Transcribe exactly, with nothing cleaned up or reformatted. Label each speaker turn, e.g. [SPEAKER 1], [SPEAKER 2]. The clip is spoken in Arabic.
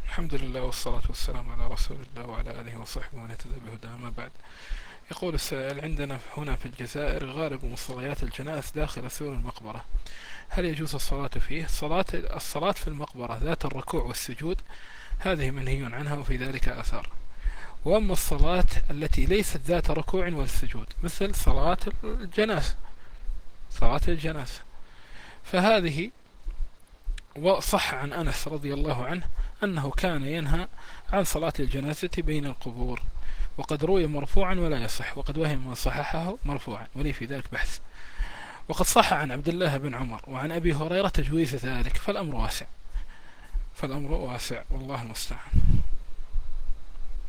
[SPEAKER 1] الحمد لله والصلاة والسلام على رسول الله وعلى آله وصحبه ومن اهتدى بهداه. ما بعد. يقول السائل: عندنا هنا في الجزائر غالب مصليات الجنائز داخل سور المقبرة، هل يجوز الصلاة فيه؟ صلاة الصلاة في المقبرة ذات الركوع والسجود هذه منهي عنها وفي ذلك آثار. وأما الصلاة التي ليست ذات ركوع والسجود مثل صلاة الجنازة صلاة الجنازة فهذه، وصح عن أنس رضي الله عنه أنه كان ينهى عن صلاة الجنازة بين القبور، وقد روي مرفوعا ولا يصح، وقد وهم من صححه مرفوعا ولي في ذلك بحث. وقد صح عن عبد الله بن عمر وعن أبي هريرة تجويز ذلك، فالأمر واسع فالأمر واسع والله المستعان.